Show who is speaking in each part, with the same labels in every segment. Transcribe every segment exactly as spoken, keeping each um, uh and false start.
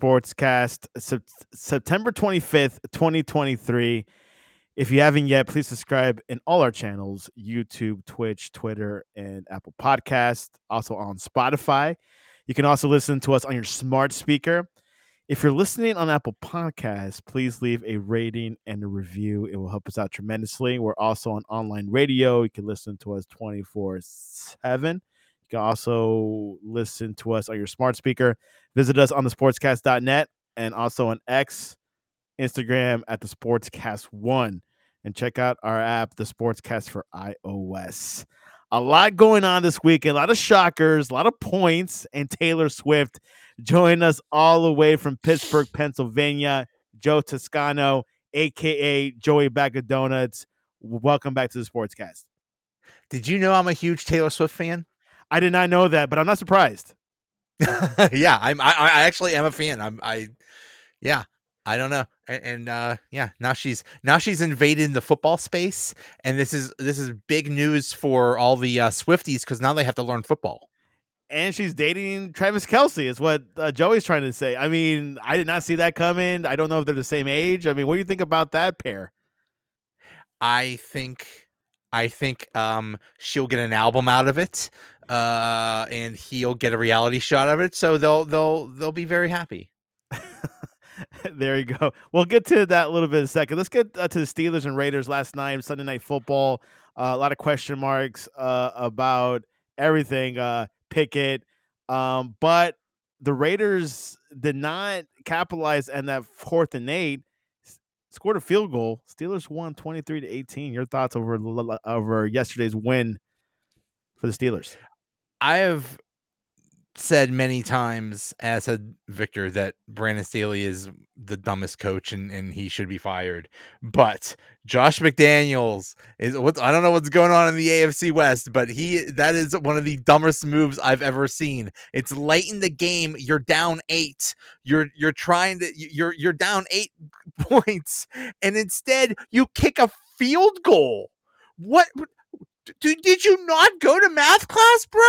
Speaker 1: Sportscast, Sep- September twenty-fifth, twenty twenty-three. If you haven't yet, please subscribe in all our channels: YouTube, Twitch, Twitter, and Apple Podcast. Also on Spotify. You can also listen to us on your smart speaker. If you're listening on Apple Podcasts, please leave a rating and a review. It will help us out tremendously. We're also on online radio. You can listen to us twenty-four seven. You can also listen to us on your smart speaker. Visit us on the sportscast dot net and also on X, Instagram at the Sportscast one. And check out our app, the Sportscast for iOS. A lot going on this weekend, a lot of shockers, a lot of points, and Taylor Swift. Join us all the way from Pittsburgh, Pennsylvania, Joe Toscano, a k a. Joey Bag of Donuts. Welcome back to the Sportscast.
Speaker 2: Did you know I'm a huge Taylor Swift fan?
Speaker 1: I did not know that, but I'm not surprised.
Speaker 2: yeah, I'm. I, I actually am a fan. I'm. I. Yeah, I don't know. And, and uh, yeah, now she's now she's invaded the football space, and this is this is big news for all the uh, Swifties because now they have to learn football.
Speaker 1: And she's dating Travis Kelce is what uh, Joey's trying to say. I mean, I did not see that coming. I don't know if they're the same age. I mean, what do you think about that pair?
Speaker 2: I think, I think um, she'll get an album out of it, uh, and he'll get a reality shot of it. So they'll they'll they'll be very happy.
Speaker 1: There you go. We'll get to that a little bit in a second. Let's get uh, to the Steelers and Raiders last night, Sunday Night Football. Uh, a lot of question marks uh, about everything. Uh, Pickett, um, but the Raiders did not capitalize on that fourth and eight. S- Scored a field goal. Steelers won twenty-three to eighteen. Your thoughts over over yesterday's win for the Steelers?
Speaker 2: I have said many times, as said Victor, that Brandon Staley is the dumbest coach and, and he should be fired. But Josh McDaniels is what I don't know what's going on in the A F C West, but he that is one of the dumbest moves I've ever seen. It's late in the game, you're down eight. You're you're trying to you're you're down eight points, and instead you kick a field goal. What did, did you not go to math class, bro?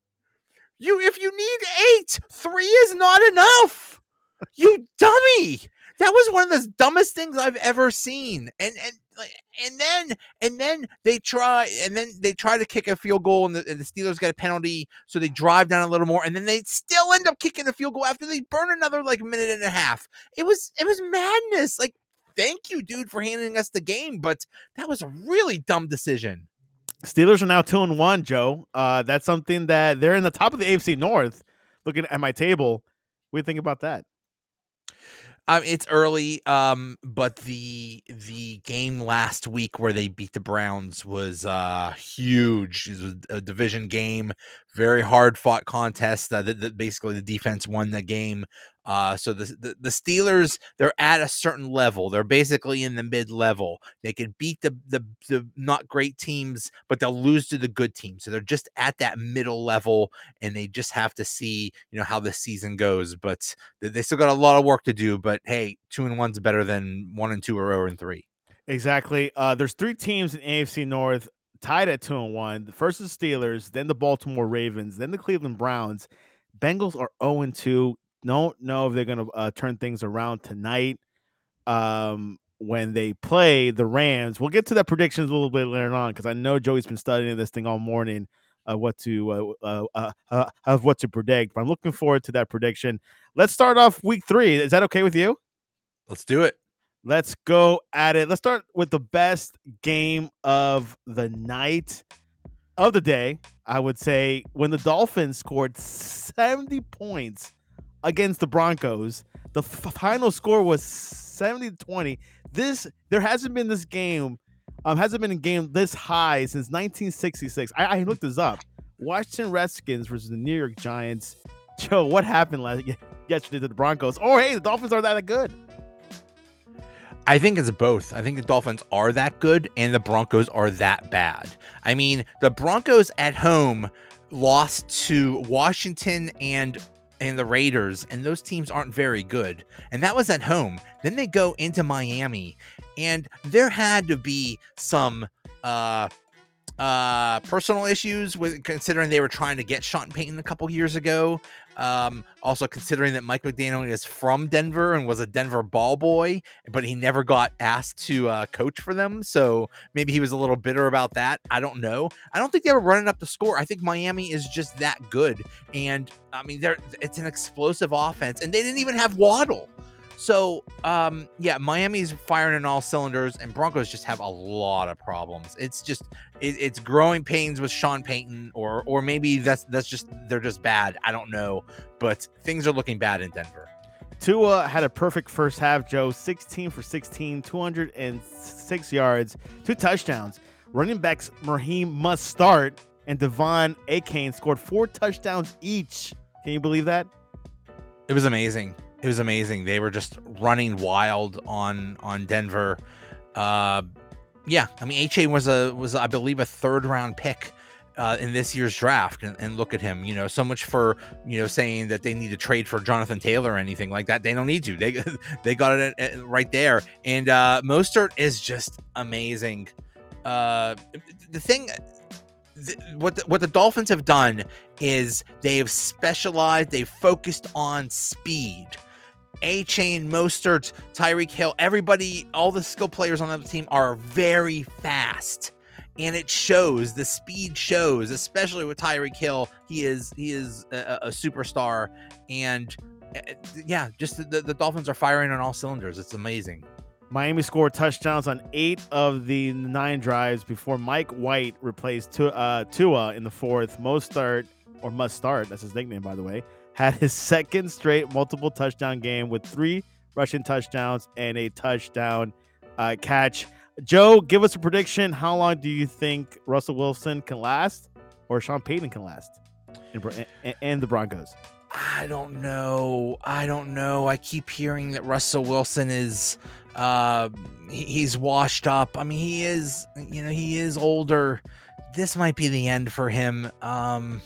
Speaker 2: You, if you need eight, three is not enough. You dummy. That was one of the dumbest things I've ever seen. And and and then and then they try and then they try to kick a field goal, and the, and the Steelers get a penalty, so they drive down a little more, and then they still end up kicking a field goal after they burn another like minute and a half. It was it was madness. Like, thank you, dude, for handing us the game, but that was a really dumb decision.
Speaker 1: Steelers are now two and one, Joe. Uh, that's something that they're in the top of the A F C North. Looking at my table, what do you think about that?
Speaker 2: Um, it's early, um, but the the game last week where they beat the Browns was uh, huge. It was a division game, very hard fought contest. Uh, that, that basically the defense won the game. Uh, so the, the the Steelers, they're at a certain level. They're basically in the mid level. They can beat the, the the not great teams, but they'll lose to the good teams. So they're just at that middle level, and they just have to see, you know, how the season goes. But they, they still got a lot of work to do. But hey, two and one's better than one and two or zero and three.
Speaker 1: Exactly. Uh, there's three teams in A F C North tied at two and one. The first is Steelers, then the Baltimore Ravens, then the Cleveland Browns. Bengals are zero and two. Don't know if they're going to uh, turn things around tonight um, when they play the Rams. We'll get to that predictions a little bit later on because I know Joey's been studying this thing all morning, uh, what to uh, uh, uh, uh, of what to predict. But I'm looking forward to that prediction. Let's start off week three. Is that okay with you?
Speaker 2: Let's do it.
Speaker 1: Let's go at it. Let's start with the best game of the night, of the day. I would say when the Dolphins scored seventy points against the Broncos. The f- final score was seventy to twenty. This there hasn't been this game, um, hasn't been a game this high since nineteen sixty-six. I, I looked this up. Washington Redskins versus the New York Giants. Joe, what happened last yesterday to the Broncos? Oh, hey, the Dolphins are that good.
Speaker 2: I think it's both. I think the Dolphins are that good and the Broncos are that bad. I mean, the Broncos at home lost to Washington and and the Raiders, and those teams aren't very good. And that was at home. Then they go into Miami, and there had to be some uh uh personal issues with considering they were trying to get Sean Payton a couple years ago. Um, also considering that Mike McDaniel is from Denver and was a Denver ball boy, but he never got asked to uh, coach for them. So maybe he was a little bitter about that. I don't know. I don't think they were running up the score. I think Miami is just that good. And I mean, they're, it's an explosive offense, and they didn't even have Waddle. So, um, yeah, Miami's firing on all cylinders, and Broncos just have a lot of problems. It's just it, it's growing pains with Sean Payton, or or maybe that's that's just they're just bad. I don't know, but things are looking bad in Denver.
Speaker 1: Tua had a perfect first half, Joe. sixteen for sixteen, two hundred six yards, two touchdowns. Running backs Raheem Mostert and Devon Achane scored four touchdowns each. Can you believe that?
Speaker 2: It was amazing. It was amazing. They were just running wild on on Denver. Uh, yeah, I mean, Achane was a was I believe a third round pick uh, in this year's draft, and, and look at him. You know, so much for you know saying that they need to trade for Jonathan Taylor or anything like that. They don't need to. They they got it at, at, right there. And uh, Mostert is just amazing. Uh, the thing. What the, what the Dolphins have done is they have specialized, they've focused on speed. Achane, Mostert, Tyreek Hill, everybody, all the skill players on the team are very fast, and it shows. The speed shows, especially with Tyreek Hill. He is he is a, a superstar, and uh, yeah, just the, the Dolphins are firing on all cylinders. It's amazing.
Speaker 1: Miami scored touchdowns on eight of the nine drives before Mike White replaced Tua, uh, Tua in the fourth. Mostert, or Must Start, that's his nickname, by the way, had his second straight multiple touchdown game with three rushing touchdowns and a touchdown uh, catch. Joe, give us a prediction. How long do you think Russell Wilson can last, or Sean Payton can last, and, and the Broncos?
Speaker 2: I don't know. I don't know. I keep hearing that Russell Wilson is uh he, he's washed up. I mean, he is, you know, he is older. This might be the end for him. Um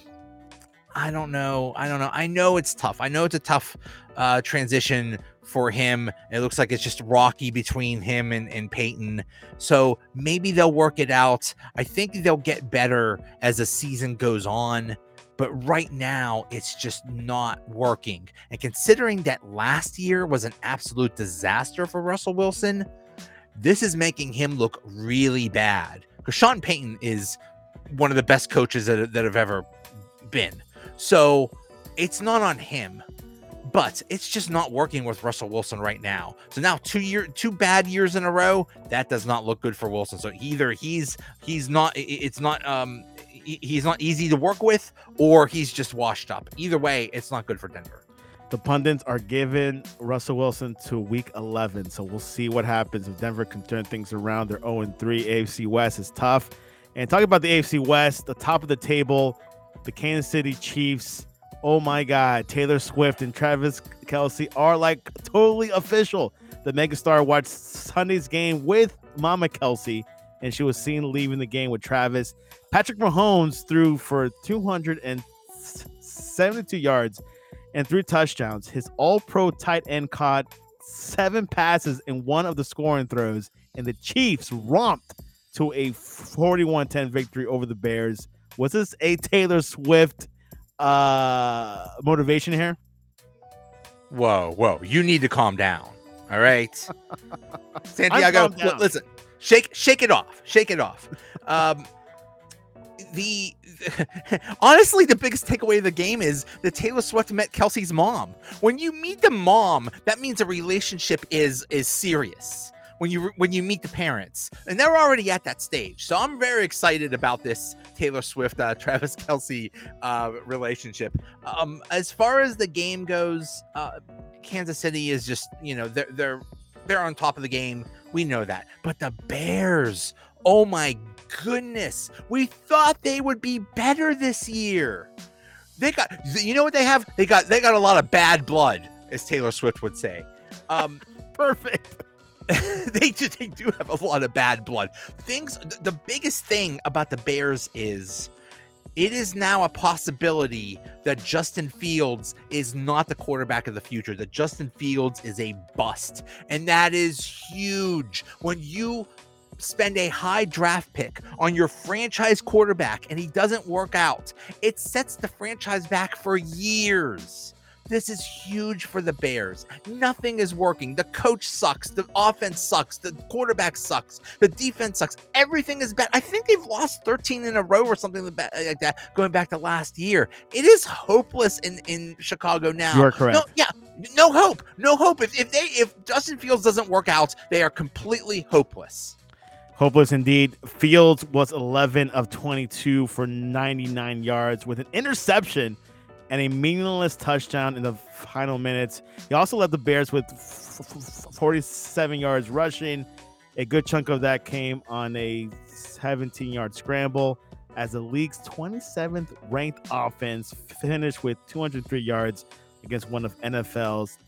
Speaker 2: I don't know. I don't know. I know it's tough. I know it's a tough uh transition for him. It looks like it's just rocky between him and, and Peyton. So maybe they'll work it out. I think they'll get better as the season goes on. But right now, it's just not working. And considering that last year was an absolute disaster for Russell Wilson, this is making him look really bad. Because Sean Payton is one of the best coaches that, that have ever been. So it's not on him. But it's just not working with Russell Wilson right now. So now two year, two bad years in a row, that does not look good for Wilson. So either he's he's not, it's not um he's not easy to work with, or he's just washed up. Either way, it's not good for Denver.
Speaker 1: The pundits are giving Russell Wilson to week eleven, so we'll see what happens if Denver can turn things around. They're oh and three. A F C West is tough. And talking about the A F C West, the top of the table, the Kansas City Chiefs. Oh my God, Taylor Swift and Travis Kelce are like totally official. The megastar watched Sunday's game with Mama Kelce, and she was seen leaving the game with Travis. Patrick Mahomes threw for two hundred seventy-two yards and three touchdowns. His all-pro tight end caught seven passes in one of the scoring throws, and the Chiefs romped to a forty-one ten victory over the Bears. Was this a Taylor Swift uh motivation here?
Speaker 2: Whoa, whoa. You need to calm down. All right. Santiago, listen, shake shake it off. Shake it off. Um the honestly, the biggest takeaway of the game is that Taylor Swift met Kelsey's mom. When you meet the mom, that means a relationship is is serious. When you when you meet the parents, and they're already at that stage. So I'm very excited about this Taylor Swift, uh, Travis Kelce uh, relationship. Um, as far as the game goes, uh, Kansas City is just, you know, they're they're they're on top of the game. We know that, but the Bears, oh my goodness, we thought they would be better this year. They got, you know what they have? They got they got a lot of bad blood, as Taylor Swift would say. Um,
Speaker 1: Perfect.
Speaker 2: they just they do have a lot of bad blood. Things. The biggest thing about the Bears is it is now a possibility that Justin Fields is not the quarterback of the future, that Justin Fields is a bust. And that is huge. When you spend a high draft pick on your franchise quarterback and he doesn't work out, it sets the franchise back for years. This is huge for the Bears. Nothing is working. The coach sucks. The offense sucks. The quarterback sucks. The defense sucks. Everything is bad. I think they've lost thirteen in a row or something like that going back to last year. It is hopeless in, in Chicago now.
Speaker 1: You are correct.
Speaker 2: No, yeah, no hope. No hope. If, if they if Justin Fields doesn't work out, they are completely hopeless.
Speaker 1: Hopeless indeed. Fields was eleven of twenty-two for ninety-nine yards with an interception and a meaningless touchdown in the final minutes. He also led the Bears with forty-seven yards rushing. A good chunk of that came on a seventeen-yard scramble as the league's twenty-seventh ranked offense finished with two hundred three yards against one of N F L's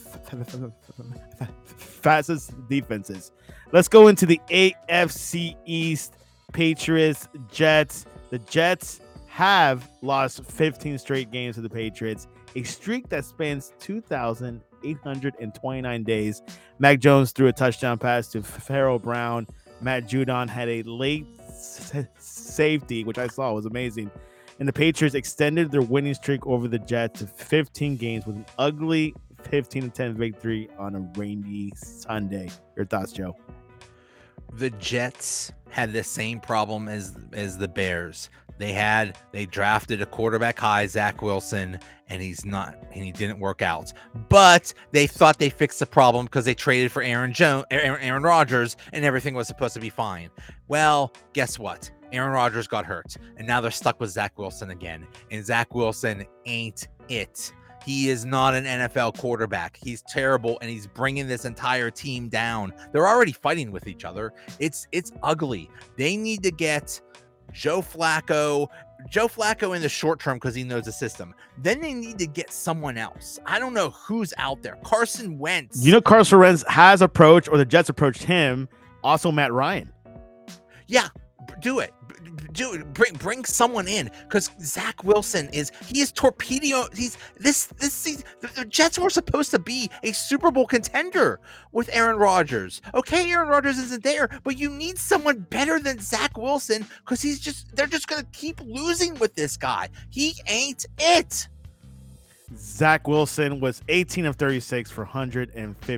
Speaker 1: fastest defenses. Let's go into the A F C East. Patriots, Jets. The Jets have lost fifteen straight games to the Patriots, a streak that spans two thousand eight hundred twenty-nine days. Mac Jones threw a touchdown pass to Pharaoh Brown. Matt Judon had a late s- safety, which I saw was amazing. And the Patriots extended their winning streak over the Jets to fifteen games with an ugly fifteen to ten victory on a rainy Sunday. Your thoughts, Joe?
Speaker 2: The Jets had the same problem as as the Bears. They had they drafted a quarterback high, Zach Wilson, and he's not and he didn't work out. But they thought they fixed the problem because they traded for Aaron Jones, Aaron, Aaron Rodgers, and everything was supposed to be fine. Well, guess what? Aaron Rodgers got hurt, and now they're stuck with Zach Wilson again. And Zach Wilson ain't it. He is not an N F L quarterback. He's terrible, and he's bringing this entire team down. They're already fighting with each other. It's it's ugly. They need to get Joe Flacco, Joe Flacco in the short term because he knows the system. Then they need to get someone else. I don't know who's out there. Carson Wentz.
Speaker 1: You know, Carson Wentz has approached, or the Jets approached him. Also, Matt Ryan.
Speaker 2: Yeah, do it. Do it. Bring bring someone in because Zach Wilson is he is torpedo. He's this this season. The, the Jets were supposed to be a Super Bowl contender with Aaron Rodgers. Okay, Aaron Rodgers isn't there, but you need someone better than Zach Wilson because he's just they're just gonna keep losing with this guy. He ain't it.
Speaker 1: Zach Wilson was eighteen of thirty-six for one hundred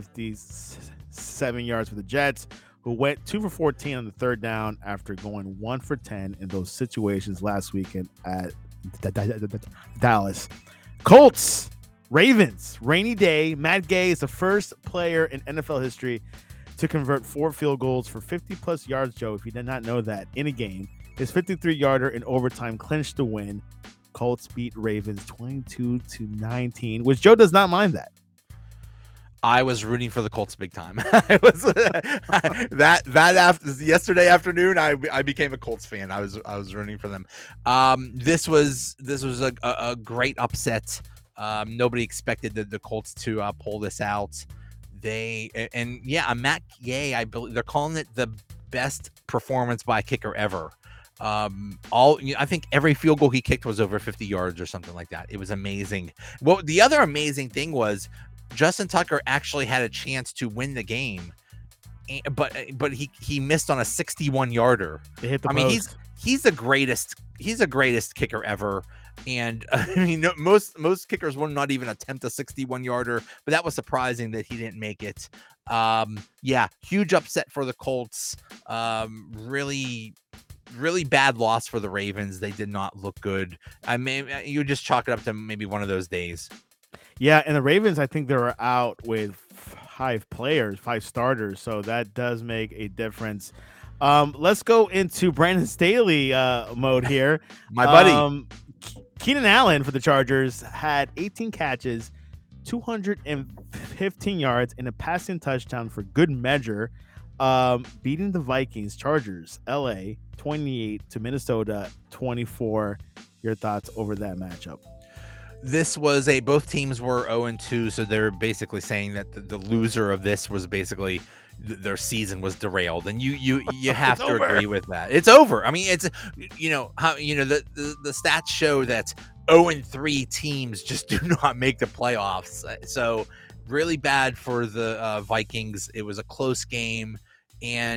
Speaker 1: fifty-seven yards for the Jets, who went two for fourteen on the third down after going one for ten in those situations last weekend at Dallas. Colts, Ravens, rainy day. Matt Gay is the first player in N F L history to convert four field goals for fifty plus yards, Joe, if you did not know that, in a game. His fifty-three yarder in overtime clinched the win. Colts beat Ravens twenty-two to nineteen, which Joe does not mind that.
Speaker 2: I was rooting for the Colts big time. I was that that after yesterday afternoon. I I became a Colts fan. I was I was rooting for them. Um, this was this was a, a, a great upset. Um, nobody expected the, the Colts to uh, pull this out. They and, and yeah, Matt Gay. I believe they're calling it the best performance by a kicker ever. Um, all I think every field goal he kicked was over fifty yards or something like that. It was amazing. Well, the other amazing thing was Justin Tucker actually had a chance to win the game, but but he he missed on a sixty-one yarder.
Speaker 1: They hit the
Speaker 2: I
Speaker 1: post.
Speaker 2: mean, he's he's the greatest. He's the greatest kicker ever. And uh, I mean, no, most most kickers will not even attempt a sixty-one yarder, but that was surprising that he didn't make it. Um, yeah, huge upset for the Colts. Um, really. Really bad loss for the Ravens. They did not look good. I mean, you just chalk it up to maybe one of those days.
Speaker 1: Yeah, and the Ravens, I think they were out with five players, five starters, so that does make a difference. Um, let's go into Brandon Staley uh, mode here.
Speaker 2: My buddy.
Speaker 1: Um, Keenan Allen for the Chargers had eighteen catches, two hundred fifteen yards, and a passing touchdown for good measure, um, beating the Vikings, Chargers, L A, twenty-eight to Minnesota, twenty-four. Your thoughts over that matchup?
Speaker 2: This was a both teams were oh and two, so they're basically saying that the, the loser of this was basically th- their season was derailed, and you you you have to
Speaker 1: over.
Speaker 2: agree with that. It's over. I mean, it's you know how you know the, the the stats show that oh and three teams just do not make the playoffs. So really bad for the uh, Vikings. It was a close game, and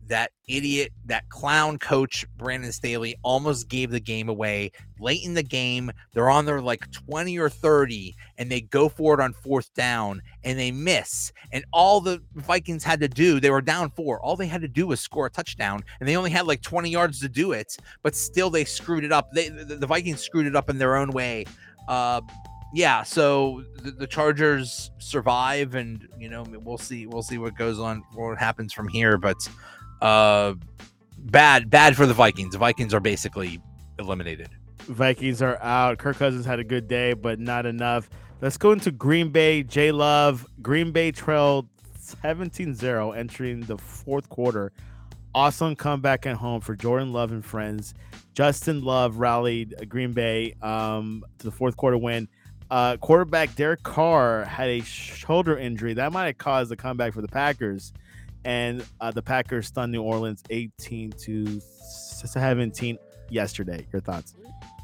Speaker 2: that idiot, that clown coach, Brandon Staley, almost gave the game away late in the game. They're on their like twenty or thirty, and they go for it on fourth down, and they miss. And all the Vikings had to do, they were down four. All they had to do was score a touchdown, and they only had like twenty yards to do it, but still they screwed it up. They, the, the Vikings screwed it up in their own way. Uh, yeah, so the, the Chargers survive, and you know we'll see we'll see what goes on, what happens from here. But uh, bad bad for the Vikings. The Vikings are basically eliminated.
Speaker 1: Vikings are out. Kirk Cousins had a good day, but not enough. Let's go into Green Bay. J Love. Green Bay trailed seventeen zero entering the fourth quarter. Awesome comeback at home for Jordan Love and friends. Justin Love rallied Green Bay um, to the fourth quarter win. Uh, quarterback Derek Carr had a shoulder injury that might have caused the comeback for the Packers, and uh, the Packers stunned New Orleans eighteen to seventeen yesterday. Your thoughts?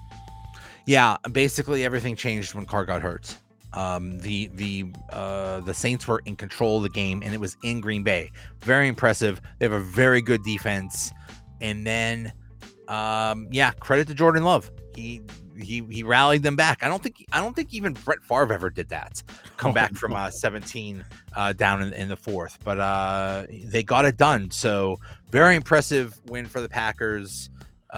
Speaker 2: Yeah, basically everything changed when Carr got hurt. Um, the the uh, the Saints were in control of the game, and it was in Green Bay. Very impressive. They have a very good defense, and then um, yeah, credit to Jordan Love. He he he rallied them back. I don't think I don't think even Brett Favre ever did that. Come back from uh, seventeen uh, down in, in the fourth, but uh, they got it done. So very impressive win for the Packers.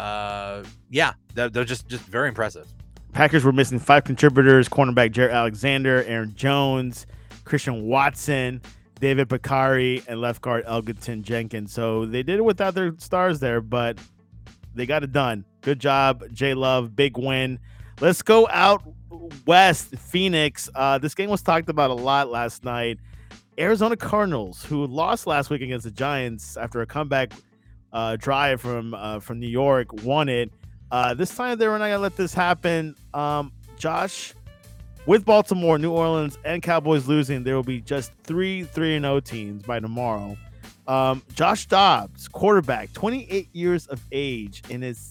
Speaker 2: Uh, yeah, they're, they're just just very impressive.
Speaker 1: Packers were missing five contributors: cornerback Jared Alexander, Aaron Jones, Christian Watson, David Bakari, and left guard Elgton Jenkins. So they did it without their stars there, but they got it done. Good job, J Love. Big win. Let's go out west, Phoenix. Uh, this game was talked about a lot last night. Arizona Cardinals, who lost last week against the Giants after a comeback uh, drive from uh, from New York, won it. Uh, this time they were not gonna let this happen. Um, Josh, with Baltimore, New Orleans, and Cowboys losing, there will be just three three and zero teams by tomorrow. Um, Josh Dobbs, quarterback, twenty-eight years of age, in his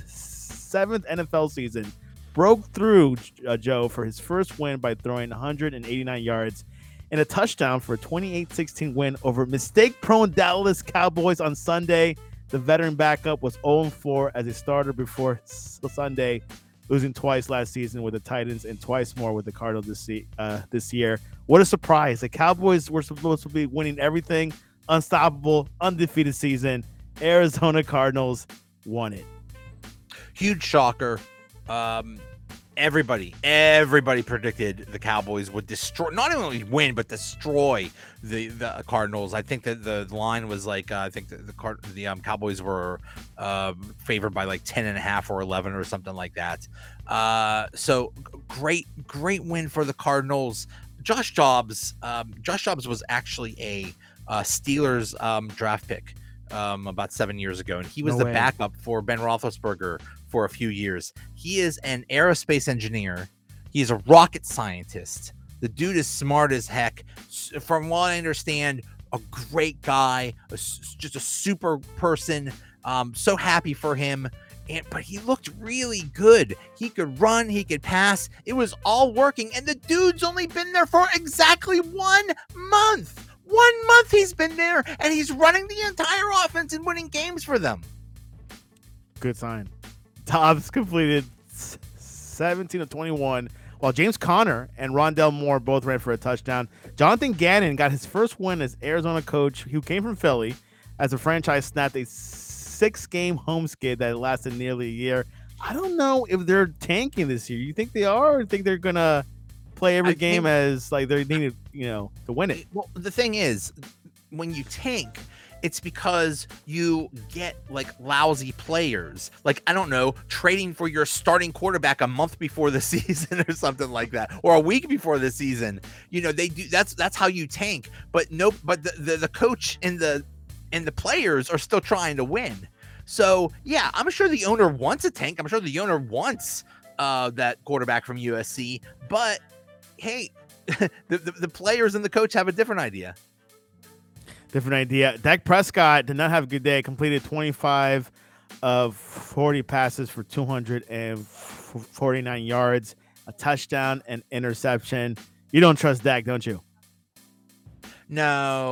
Speaker 1: seventh N F L season, broke through uh, Joe for his first win by throwing one hundred eighty-nine yards and a touchdown for a twenty-eight sixteen win over mistake-prone Dallas Cowboys on Sunday. The veteran backup was oh and four as a starter before Sunday, losing twice last season with the Titans and twice more with the Cardinals this, uh, this year. What a surprise. The Cowboys were supposed to be winning everything. Unstoppable, undefeated season. Arizona Cardinals won it.
Speaker 2: Huge shocker. Um, everybody, everybody predicted the Cowboys would destroy, not only win, but destroy the, the Cardinals. I think that the line was like, uh, I think the the, Card- the um, Cowboys were uh, favored by like ten and a half or eleven or something like that. Uh, so great, great win for the Cardinals. Josh Dobbs, um, Josh Dobbs was actually a uh, Steelers um, draft pick um, about seven years ago, and he was
Speaker 1: No
Speaker 2: the
Speaker 1: way.
Speaker 2: backup for Ben Roethlisberger for a few years. He is an aerospace engineer. He is a rocket scientist. The dude is smart as heck. S- From what I understand, a great guy, a s just a super person. Um, so happy for him. And, but he looked really good. He could run, he could pass. It was all working. And the dude's only been there for exactly one month. One month he's been there, and he's running the entire offense and winning games for them.
Speaker 1: Good sign. Dobbs completed seventeen of twenty-one, while James Conner and Rondell Moore both ran for a touchdown. Jonathan Gannon got his first win as Arizona coach, who came from Philly, as the franchise snapped a six-game home skid that lasted nearly a year. I don't know if they're tanking this year. You think they are, or you think they're gonna play every
Speaker 2: I
Speaker 1: game
Speaker 2: think-
Speaker 1: as like they needed, you know, to win it?
Speaker 2: Well, the thing is, when you tank, it's because you get like lousy players. Like, I don't know, trading for your starting quarterback a month before the season or something like that, or a week before the season. You know, they do that's that's how you tank. But no, but the, the, the coach and the and the players are still trying to win. So yeah, I'm sure the owner wants a tank. I'm sure the owner wants uh, that quarterback from U S C. But hey, the, the the players and the coach have a different idea.
Speaker 1: Different idea. Dak Prescott did not have a good day. Completed twenty-five of forty passes for two hundred forty-nine yards, a touchdown, and interception. You don't trust Dak, don't you?
Speaker 2: No,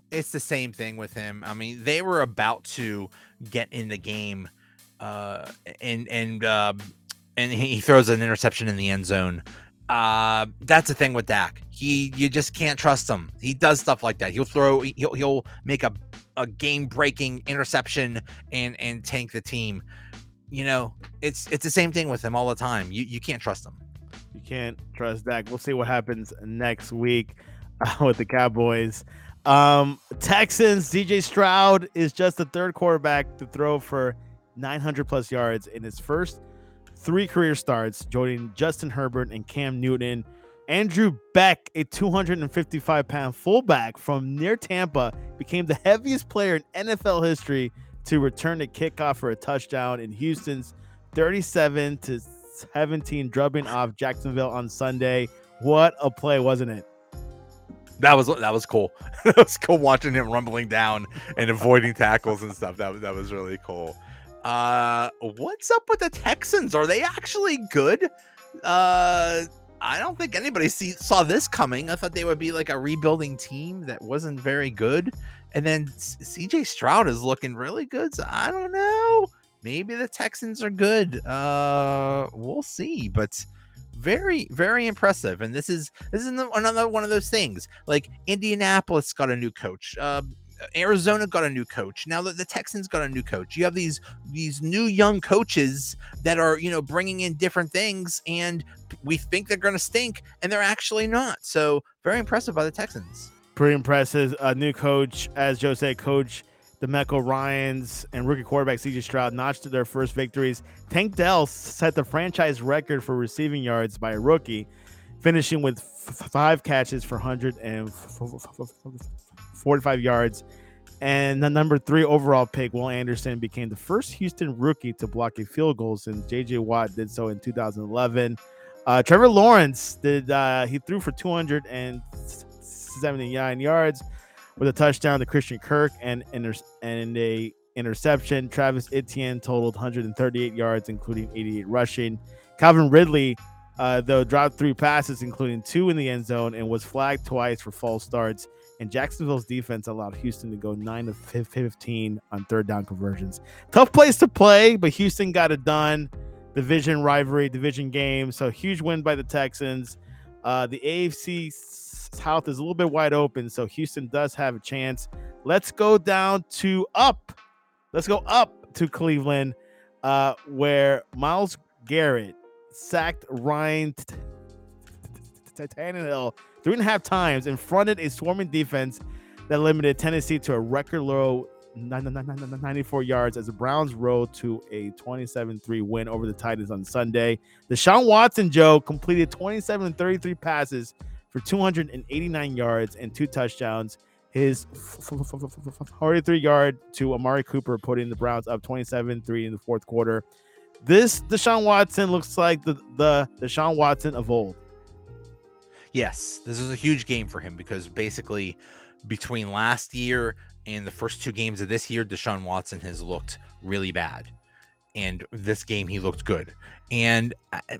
Speaker 2: it's the same thing with him. I mean, they were about to get in the game, uh, and and uh, and he throws an interception in the end zone. Uh, that's the thing with Dak. He, you just can't trust him. He does stuff like that. He'll throw, he'll he'll make a a game breaking interception and and tank the team. You know, it's it's the same thing with him all the time. You you can't trust him.
Speaker 1: You can't trust Dak. We'll see what happens next week uh, with the Cowboys. Um, Texans, D J Stroud is just the third quarterback to throw for nine hundred plus yards in his first three career starts, joining Justin Herbert and Cam Newton. Andrew Beck, a two hundred fifty-five pound fullback from near Tampa, became the heaviest player in N F L history to return the kickoff for a touchdown in Houston's thirty-seven to seventeen drubbing off Jacksonville on Sunday. What a play, wasn't it?
Speaker 2: That was that was cool. It was cool watching him rumbling down and avoiding tackles and stuff. That was that was really cool. Uh, what's up with the Texans? Are they actually good? Uh, I don't think anybody see, saw this coming. I thought they would be like a rebuilding team that wasn't very good. And then C J Stroud is looking really good. So I don't know. Maybe the Texans are good. Uh, we'll see. But very, very impressive. And this is this is another one of those things. Like Indianapolis got a new coach. Uh, Arizona got a new coach. Now that the Texans got a new coach, you have these these new young coaches that are, you know, bringing in different things, and we think they're going to stink, and they're actually not. So very impressive by the Texans.
Speaker 1: Pretty impressive. A new coach, as Joe said, coach DeMeco Ryans and rookie quarterback C J Stroud notched their first victories. Tank Dell set the franchise record for receiving yards by a rookie, finishing with f- five catches for one hundred forty-five yards. And the number three overall pick, Will Anderson, became the first Houston rookie to block a field goal since J J Watt did so in two thousand eleven. Uh, Trevor Lawrence did uh, he threw for two hundred seventy-nine yards with a touchdown to Christian Kirk and inter- and a interception. Travis Etienne totaled one hundred thirty-eight yards, including eighty-eight rushing. Calvin Ridley, uh, though, dropped three passes, including two in the end zone, and was flagged twice for false starts. And Jacksonville's defense allowed Houston to go nine of fifteen on third down conversions. Tough place to play, but Houston got it done. Division rivalry, division game. So huge win by the Texans. Uh, the A F C South is a little bit wide open, so Houston does have a chance. Let's go down to up. Let's go up to Cleveland, uh, where Myles Garrett sacked Ryan Tannehill three and a half times and fronted a swarming defense that limited Tennessee to a record low ninety-four yards as the Browns rode to a twenty-seven three win over the Titans on Sunday. Deshaun Watson, Joe, completed twenty-seven thirty-three passes for two hundred eighty-nine yards and two touchdowns. His forty-three yard to Amari Cooper, putting the Browns up twenty-seven three in the fourth quarter. This Deshaun Watson looks like the, the Deshaun Watson of old.
Speaker 2: Yes, this is a huge game for him because basically between last year and the first two games of this year, Deshaun Watson has looked really bad. And this game, he looked good. And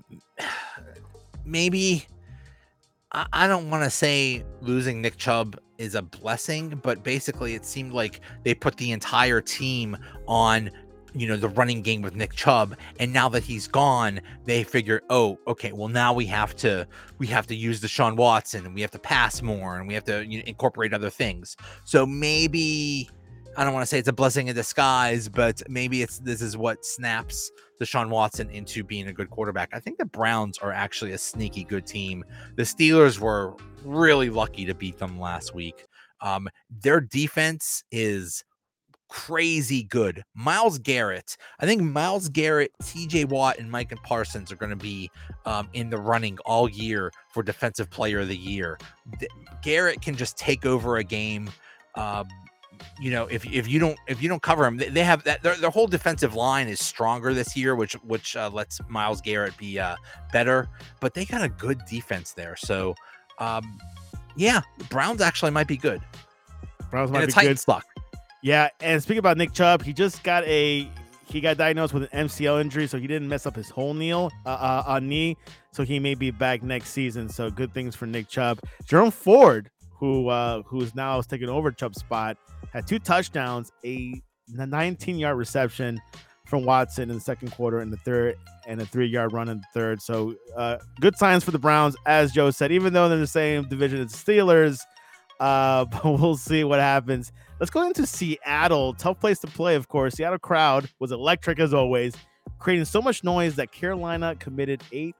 Speaker 2: maybe, I don't want to say losing Nick Chubb is a blessing, but basically it seemed like they put the entire team on, you know, the running game with Nick Chubb, and now that he's gone, they figure, oh, okay, well now we have to we have to use Deshaun Watson, and we have to pass more, and we have to, you know, incorporate other things. So maybe, I don't want to say it's a blessing in disguise, but maybe it's this is what snaps Deshaun Watson into being a good quarterback. I think the Browns are actually a sneaky good team. The Steelers were really lucky to beat them last week. Um, their defense is crazy good. Myles Garrett, I think Myles Garrett, T J Watt, and Micah Parsons are going to be um, in the running all year for Defensive Player of the Year. D- Garrett can just take over a game. Um, you know, if if you don't if you don't cover him, they, they have that. Their, their whole defensive line is stronger this year, which which uh, lets Myles Garrett be uh, better. But they got a good defense there, so um, yeah, Browns actually might be good.
Speaker 1: Browns might
Speaker 2: and
Speaker 1: be
Speaker 2: Titans
Speaker 1: good.
Speaker 2: Suck.
Speaker 1: Yeah, and speaking about Nick Chubb, he just got a he got diagnosed with an M C L injury, so he didn't mess up his whole knee, uh, uh, uh, knee, so he may be back next season. So good things for Nick Chubb. Jerome Ford, who uh, who's now taking over Chubb's spot, had two touchdowns, a nineteen-yard reception from Watson in the second quarter, in the third, and a three-yard run in the third. So uh, good signs for the Browns, as Joe said, even though they're in the same division as the Steelers. Uh, but we'll see what happens. Let's go into Seattle. Tough place to play, of course. Seattle crowd was electric as always, creating so much noise that Carolina committed eight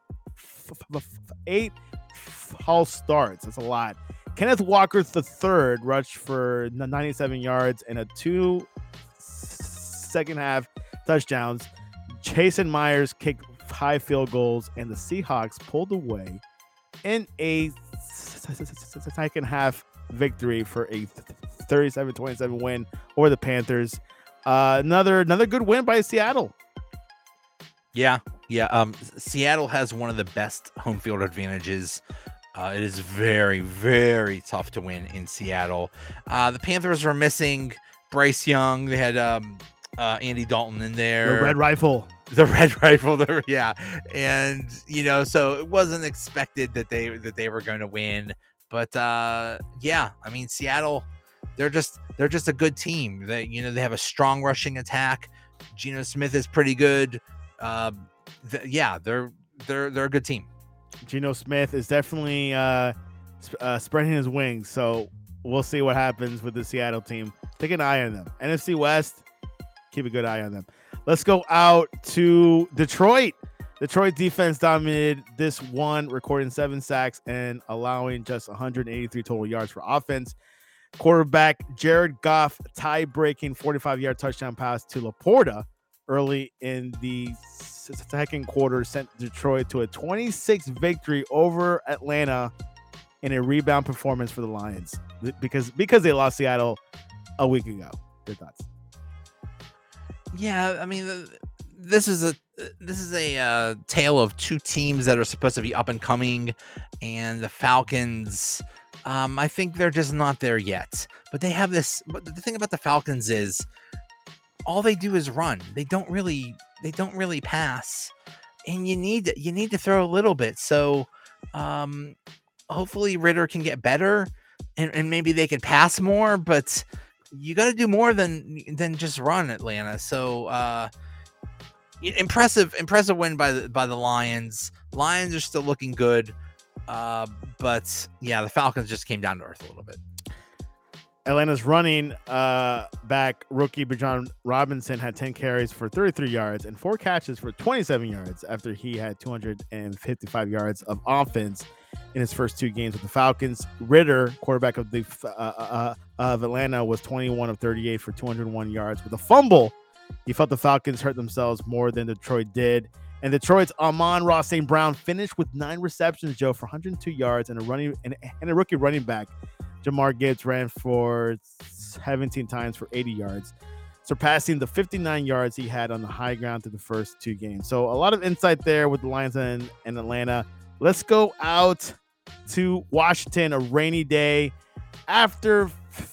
Speaker 1: eight false starts. That's a lot. Kenneth Walker the third rushed for ninety-seven yards and a two second half touchdowns. Jason Myers kicked five field goals, and the Seahawks pulled away in a second half victory for a thirty-seven twenty-seven win over the Panthers. Uh, another another good win by Seattle.
Speaker 2: Yeah, yeah. Um, Seattle has one of the best home field advantages. Uh, it is very, very tough to win in Seattle. Uh, the Panthers are missing Bryce Young. They had um, uh, Andy Dalton in there.
Speaker 1: The Red Rifle.
Speaker 2: The Red Rifle. The, yeah, and you know, so it wasn't expected that they that they were going to win. But uh, yeah, I mean, Seattle, they're just they're just a good team. They you know they have a strong rushing attack. Geno Smith is pretty good. Uh, th- yeah, they're they're they're a good team.
Speaker 1: Geno Smith is definitely uh, sp- uh, spreading his wings, so we'll see what happens with the Seattle team. Take an eye on them. N F C West, keep a good eye on them. Let's go out to Detroit. Detroit defense dominated this one, recording seven sacks and allowing just one hundred eighty-three total yards for offense. Quarterback Jared Goff tie-breaking forty-five-yard touchdown pass to Laporta early in the second quarter sent Detroit to a twenty-six victory over Atlanta in a rebound performance for the Lions because because they lost Seattle a week ago. Your thoughts?
Speaker 2: Yeah, I mean, this is a this is a uh, tale of two teams that are supposed to be up and coming, and the Falcons. Um, I think they're just not there yet. But they have this. But the thing about the Falcons is, all they do is run. They don't really. They don't really pass, and you need you need to throw a little bit. So, um, hopefully Ritter can get better, and, and maybe they can pass more. But you got to do more than than just run, Atlanta. So, uh, impressive, impressive win by the by the Lions. Lions are still looking good, uh, but yeah, the Falcons just came down to earth a little bit.
Speaker 1: Atlanta's running uh, back rookie Bijan Robinson had ten carries for thirty-three yards and four catches for twenty-seven yards after he had two hundred fifty-five yards of offense in his first two games with the Falcons. Ritter, quarterback of the uh, uh, of Atlanta, was twenty-one of thirty-eight for two hundred one yards with a fumble. He felt the Falcons hurt themselves more than Detroit did. And Detroit's Amon-Ra Saint Brown finished with nine receptions, Joe, for one hundred two yards, and a running and, and a rookie running back, Jamar Gibbs, ran for seventeen times for eighty yards, surpassing the fifty-nine yards he had on the high ground through the first two games. So a lot of insight there with the Lions and, and Atlanta. Let's go out to Washington, a rainy day. After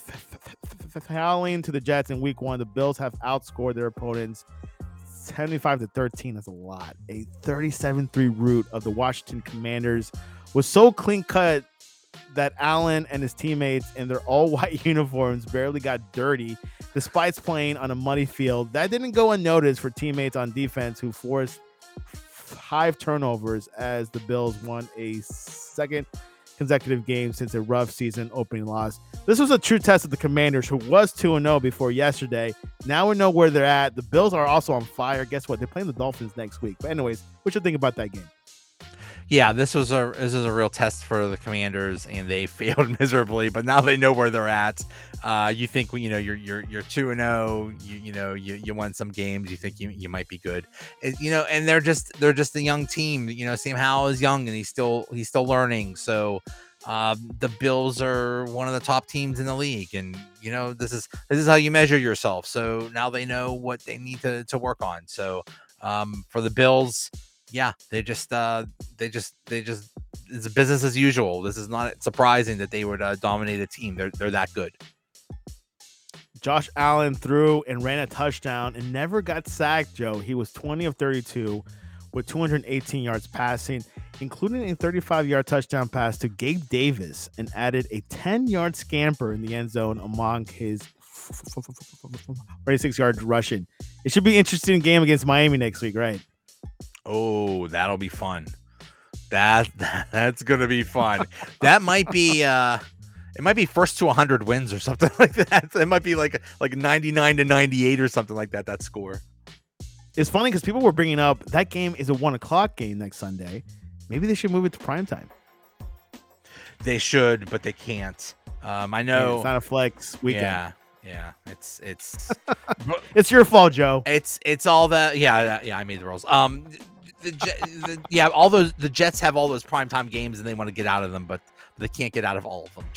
Speaker 1: fouling to the Jets in week one, the Bills have outscored their opponents seventy-five to thirteen. That's a lot. A thirty-seven three rout of the Washington Commanders was so clean cut that Allen and his teammates in their all-white uniforms barely got dirty, despite playing on a muddy field. That didn't go unnoticed for teammates on defense who forced five turnovers as the Bills won a second consecutive game since a rough season opening loss. This was a true test of the Commanders, who was two and oh before yesterday. Now we know where they're at. The Bills are also on fire. Guess what? They're playing the Dolphins next week. But anyways, what you think about that game?
Speaker 2: Yeah, this was a this is a real test for the Commanders, and they failed miserably. But now they know where they're at. Uh, you think you know you're you're you're two and zero. You you know you, you won some games. You think you, you might be good. It, you know, and they're just they're just a young team. You know, Sam Howell is young and he's still he's still learning. So um, the Bills are one of the top teams in the league, and you know this is this is how you measure yourself. So now they know what they need to to work on. So um, for the Bills. Yeah, they just, uh, they just, they just, it's business as usual. This is not surprising that they would uh, dominate a team. They're, they're that good.
Speaker 1: Josh Allen threw and ran a touchdown and never got sacked, Joe. He was twenty of thirty-two with two hundred eighteen yards passing, including a thirty-five-yard touchdown pass to Gabe Davis, and added a ten-yard scamper in the end zone among his forty-six-yard rushing. It should be an interesting game against Miami next week, right?
Speaker 2: Oh, that'll be fun. That, that's gonna be fun. That might be uh it might be first to one hundred wins or something like that. It might be like like ninety-nine to ninety-eight or something like that. That score.
Speaker 1: It's funny because people were bringing up that game is a one o'clock game next Sunday. Maybe they should move it to primetime.
Speaker 2: They should, but they can't. Um, I know
Speaker 1: Yeah, it's not a flex weekend.
Speaker 2: Yeah, yeah. It's it's
Speaker 1: it's your fault, Joe.
Speaker 2: It's it's all that. Yeah, yeah. I made the rules. Um, the, the yeah, all those the Jets have all those primetime games and they want to get out of them, but they can't get out of all of them.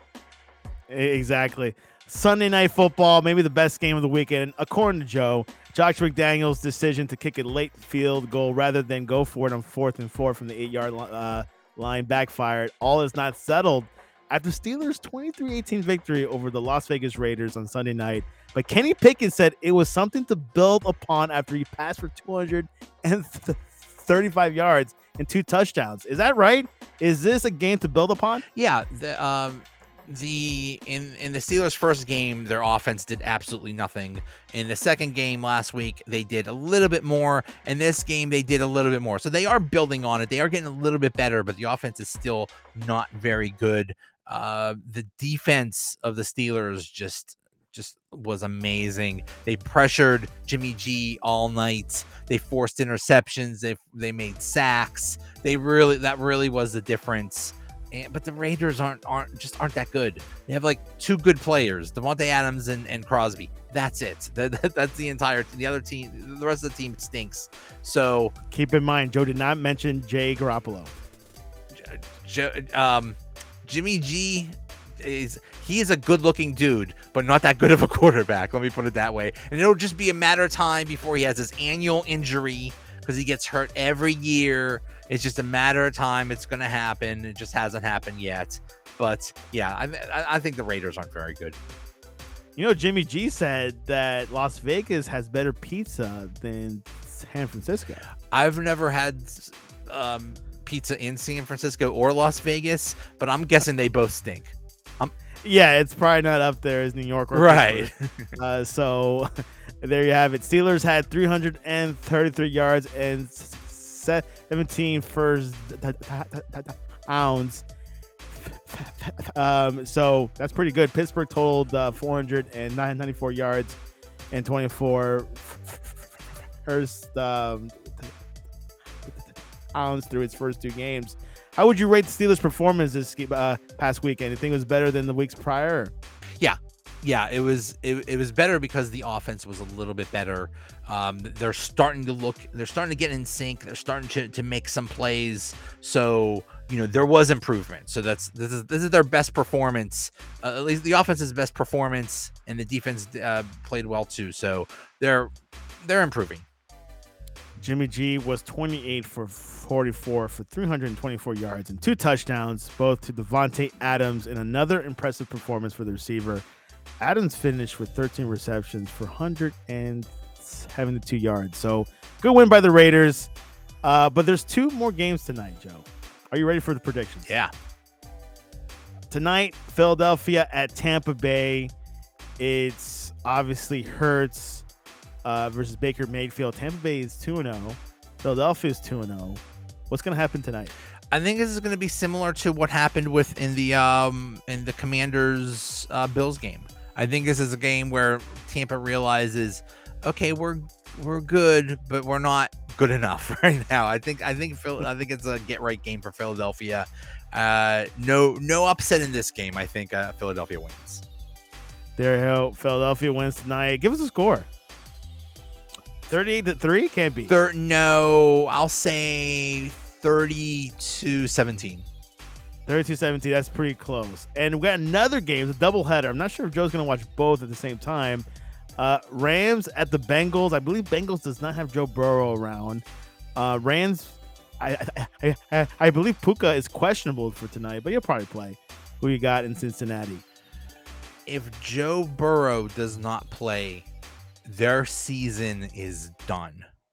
Speaker 1: Exactly. Sunday Night Football, maybe the best game of the weekend, according to Joe. Josh McDaniels' decision to kick a late field goal rather than go for it on fourth and four from the eight-yard uh, line backfired. All is not settled after Steelers' twenty-three eighteen victory over the Las Vegas Raiders on Sunday night. But Kenny Pickett said it was something to build upon after he passed for two hundred thirty-five yards and two touchdowns. Is that right? Is this a game to build upon?
Speaker 2: Yeah. The um. The in in the Steelers' first game, their offense did absolutely nothing. In the second game last week, they did a little bit more. In this game, they did a little bit more. So they are building on it. They are getting a little bit better, but the offense is still not very good. Uh, the defense of the Steelers just just was amazing. They pressured Jimmy G all night. They forced interceptions. They they made sacks. They really that really was the difference. And, but the Raiders aren't aren't just aren't that good. They have like two good players, Devontae Adams and, and Crosby. That's it. That, that, that's the entire the other team. The rest of the team stinks. So
Speaker 1: keep in mind, Joe did not mention Jay Garoppolo.
Speaker 2: J- um, Jimmy G is he is a good looking dude, but not that good of a quarterback. Let me put it that way. And it'll just be a matter of time before he has his annual injury because he gets hurt every year. It's just a matter of time. It's going to happen. It just hasn't happened yet. But yeah, I, I think the Raiders aren't very good.
Speaker 1: You know, Jimmy G said that Las Vegas has better pizza than San Francisco.
Speaker 2: I've never had um, pizza in San Francisco or Las Vegas, but I'm guessing they both stink. I'm-
Speaker 1: yeah, it's probably not up there as New York. Or
Speaker 2: right.
Speaker 1: uh, so there you have it. Steelers had three hundred thirty-three yards and seventeen first downs. Um, so that's pretty good. Pittsburgh totaled uh, four hundred ninety-four yards and twenty-four first um, downs through its first two games. How would you rate the Steelers' performance this uh, past weekend? You think it was better than the weeks prior?
Speaker 2: Yeah. Yeah, it was it, it was better because the offense was a little bit better. Um, they're starting to look, they're starting to get in sync. They're starting to, to make some plays. So, you know, there was improvement. So that's this is this is their best performance. Uh, at least the offense's best performance, and the defense uh, played well too. So they're they're improving.
Speaker 1: Jimmy G was twenty-eight for forty-four for three hundred twenty-four yards and two touchdowns, both to Devontae Adams, in another impressive performance for the receiver. Adams finished with thirteen receptions for one hundred seventy-two yards. So good win by the Raiders. Uh, but there's two more games tonight, Joe. Are you ready for the predictions?
Speaker 2: Yeah.
Speaker 1: Tonight, Philadelphia at Tampa Bay. It's obviously Hurts uh, versus Baker Mayfield. Tampa Bay is two and oh. Philadelphia is two and oh. What's going to happen tonight?
Speaker 2: I think this is going to be similar to what happened with in the um in the Commanders uh, Bills game. I think this is a game where Tampa realizes, okay, we're we're good, but we're not good enough right now. I think I think Phil, I think it's a get right game for Philadelphia. Uh, no no upset in this game. I think uh, Philadelphia wins.
Speaker 1: There you go. Philadelphia wins tonight. Give us a score. thirty-eight to three can't be.
Speaker 2: Thir- no, I'll say thirty-two seventeen.
Speaker 1: thirty-two seventeen, that's pretty close. And we got another game, it's a doubleheader. I'm not sure if Joe's going to watch both at the same time. Uh, Rams at the Bengals. I believe Bengals does not have Joe Burrow around. Uh, Rams, I, I, I I believe Puka is questionable for tonight, but he'll probably play. Who you got in Cincinnati?
Speaker 2: If Joe Burrow does not play, their season is done.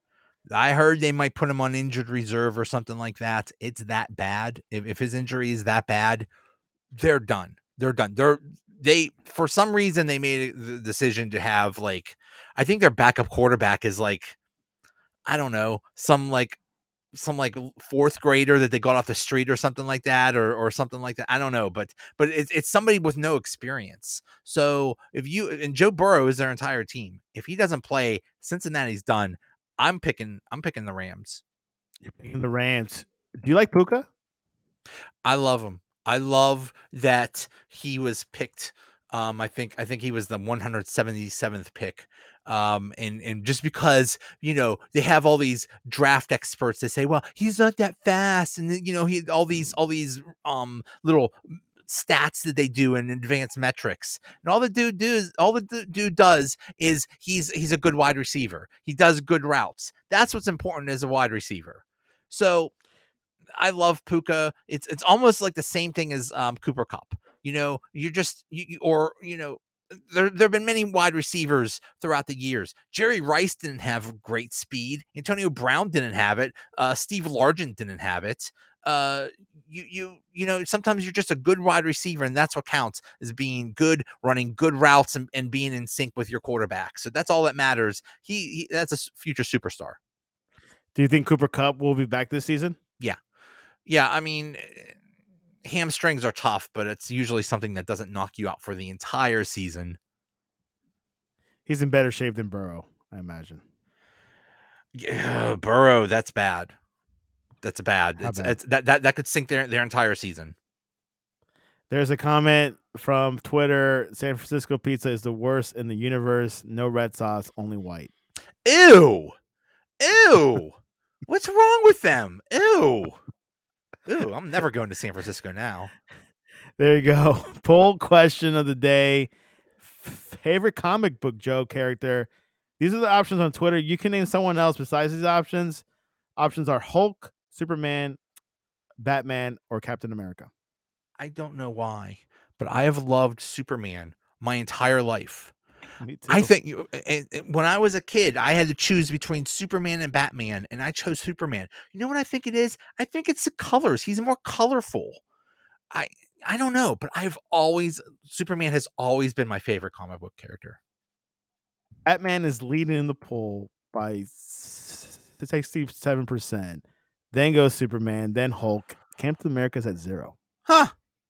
Speaker 2: I heard they might put him on injured reserve or something like that. It's that bad. If, if his injury is that bad, they're done. They're done. They're they for some reason they made the decision to have like I think their backup quarterback is like I don't know, some like some like fourth grader that they got off the street or something like that, or or something like that. I don't know, but but it's it's somebody with no experience. So if you and Joe Burrow is their entire team, if he doesn't play, Cincinnati's done. I'm picking I'm picking the Rams.
Speaker 1: You're picking the Rams. Do you like Puka?
Speaker 2: I love him. I love that he was picked. Um, I think I think he was the one hundred seventy-seventh pick. Um, and and just because you know they have all these draft experts that say, well, he's not that fast, and you know he all these all these um little stats that they do in advanced metrics, and all the dude does all the dude does is he's he's a good wide receiver. He does good routes. That's what's important as a wide receiver. So I love Puka. It's it's almost like the same thing as um, Cooper Kupp. You know, you're just you, you or you know, there there have been many wide receivers throughout the years. Jerry Rice didn't have great speed. Antonio Brown didn't have it. Uh, Steve Largent didn't have it. Uh, you you you know, sometimes you're just a good wide receiver, and that's what counts is being good, running good routes, and, and being in sync with your quarterback. So that's all that matters. He, he that's a future superstar.
Speaker 1: Do you think Cooper Kupp will be back this season?
Speaker 2: Yeah. Yeah, I mean, hamstrings are tough, but it's usually something that doesn't knock you out for the entire season.
Speaker 1: He's in better shape than Burrow, I imagine.
Speaker 2: Yeah, Burrow, that's bad. That's bad. It's,
Speaker 1: bad?
Speaker 2: it's that, that that could sink their their entire season.
Speaker 1: There's a comment from Twitter. San Francisco pizza is the worst in the universe. No red sauce, only white.
Speaker 2: Ew. Ew. What's wrong with them? Ew. Ew, I'm never going to San Francisco now.
Speaker 1: There you go. Poll question of the day. Favorite comic book Joe character. These are the options on Twitter. You can name someone else besides these options. Options are Hulk, Superman, Batman, or Captain America.
Speaker 2: I don't know why, but I have loved Superman my entire life.
Speaker 1: Me too.
Speaker 2: I think you, and, and when I was a kid, I had to choose between Superman and Batman, and I chose Superman. You know what I think it is? I think it's the colors. He's more colorful. I I don't know, but I've always Superman has always been my favorite comic book character.
Speaker 1: Batman is leading in the poll by sixty-seven percent. Then goes Superman, then Hulk. Captain America's at zero.
Speaker 2: Huh?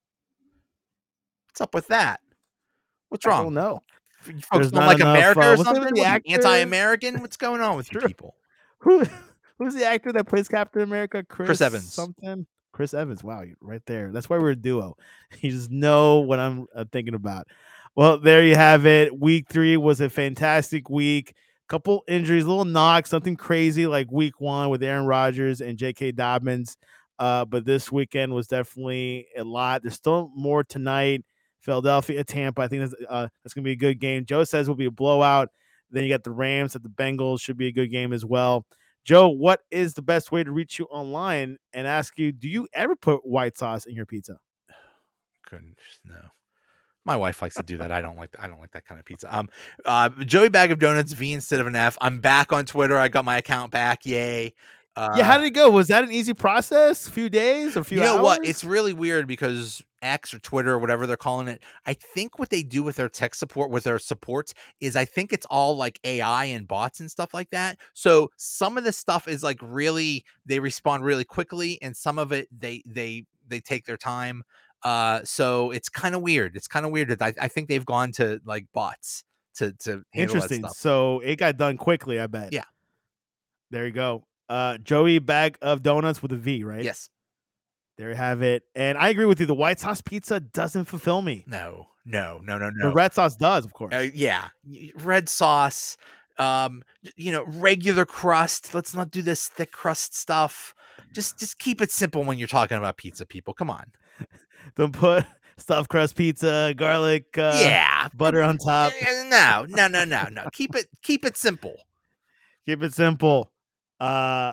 Speaker 2: What's up with that? What's wrong?
Speaker 1: I don't know.
Speaker 2: You folks don't like
Speaker 1: enough,
Speaker 2: America
Speaker 1: uh,
Speaker 2: or
Speaker 1: what's the name of
Speaker 2: something?
Speaker 1: the
Speaker 2: What are you,
Speaker 1: actor?
Speaker 2: anti-American? What's going on with you people?
Speaker 1: Who who's the actor that plays Captain America? Chris,
Speaker 2: Chris Evans.
Speaker 1: Something. Chris Evans. Wow, you're right there. That's why we're a duo. You just know what I'm uh, thinking about. Well, there you have it. Week three was a fantastic week. Couple injuries, little knocks, nothing crazy like week one with Aaron Rodgers and J K. Dobbins. Uh, but this weekend was definitely a lot. There's still more tonight. Philadelphia, Tampa. I think that's, uh, that's going to be a good game. Joe says will be a blowout. Then you got the Rams at the Bengals. Should be a good game as well. Joe, what is the best way to reach you online and ask you, do you ever put white sauce in your pizza?
Speaker 2: Goodness, no. My wife likes to do that. I don't like I don't like that kind of pizza. Um, uh, Joey Bag of Donuts, V instead of an F. I'm back on Twitter. I got my account back. Yay. Uh,
Speaker 1: yeah, how did it go? Was that an easy process? A few days or a few
Speaker 2: You know
Speaker 1: hours?
Speaker 2: what? It's really weird because X or Twitter or whatever they're calling it, I think what they do with their tech support, with their supports, is I think it's all like A I and bots and stuff like that. So some of the stuff is like really, they respond really quickly, and some of it they they they take their time. Uh, so it's kind of weird. It's kind of weird that I, I think they've gone to like bots to to handle
Speaker 1: Interesting.
Speaker 2: that stuff.
Speaker 1: So it got done quickly, I bet.
Speaker 2: Yeah.
Speaker 1: There you go. Uh, Joey Bag of Donuts with a V, right?
Speaker 2: Yes.
Speaker 1: There you have it. And I agree with you. The white sauce pizza doesn't fulfill me.
Speaker 2: No, no, no, no, no.
Speaker 1: The red sauce does, of course.
Speaker 2: Uh, yeah. Red sauce, um, you know, regular crust. Let's not do this thick crust stuff. Just just keep it simple when you're talking about pizza, people. Come on.
Speaker 1: Don't put stuffed crust pizza, garlic, uh,
Speaker 2: yeah,
Speaker 1: butter on top.
Speaker 2: No, no, no, no, no. Keep it keep it simple.
Speaker 1: Keep it simple. Uh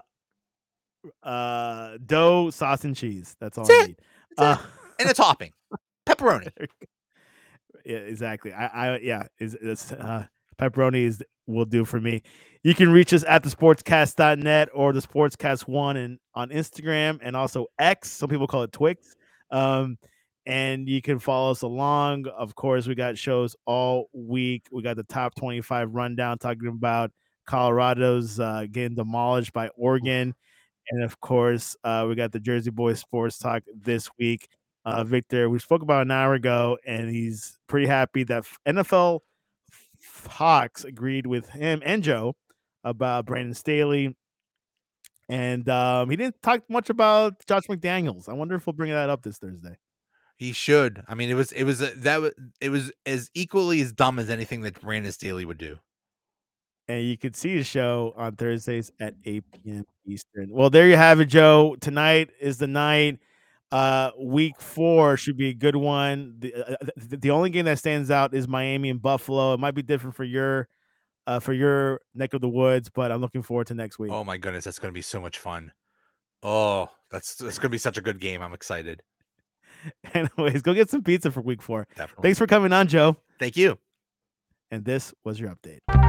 Speaker 1: uh dough, sauce, and cheese. That's all
Speaker 2: That's
Speaker 1: I need. Uh,
Speaker 2: and a topping. Pepperoni.
Speaker 1: Yeah, exactly. I, I yeah, is it's uh pepperoni is will do for me. You can reach us at the sportscast dot net or the sportscast one and on Instagram and also X. Some people call it Twix. Um, and you can follow us along. Of course, we got shows all week. We got the top twenty-five rundown talking about Colorado's uh, getting demolished by Oregon. And of course, uh, we got the Jersey Boys Sports Talk this week. Uh, Victor, we spoke about an hour ago, and he's pretty happy that N F L Hawks agreed with him and Joe about Brandon Staley. And um, he didn't talk much about Josh McDaniels. I wonder if we'll bring that up this Thursday.
Speaker 2: He should. I mean, it was it was a, that was it was as equally as dumb as anything that Brandon Staley would do.
Speaker 1: And you can see his show on Thursdays at eight p.m. Eastern. Well, there you have it, Joe. Tonight is the night. Uh, week four should be a good one. The, uh, the, the only game that stands out is Miami and Buffalo. It might be different for your uh, for your neck of the woods, but I'm looking forward to next week.
Speaker 2: Oh my goodness, that's going to be so much fun. Oh, that's that's going to be such a good game. I'm excited.
Speaker 1: Anyways, go get some pizza for week four.
Speaker 2: Definitely.
Speaker 1: Thanks for coming on, Joe.
Speaker 2: Thank you.
Speaker 1: And this was your update.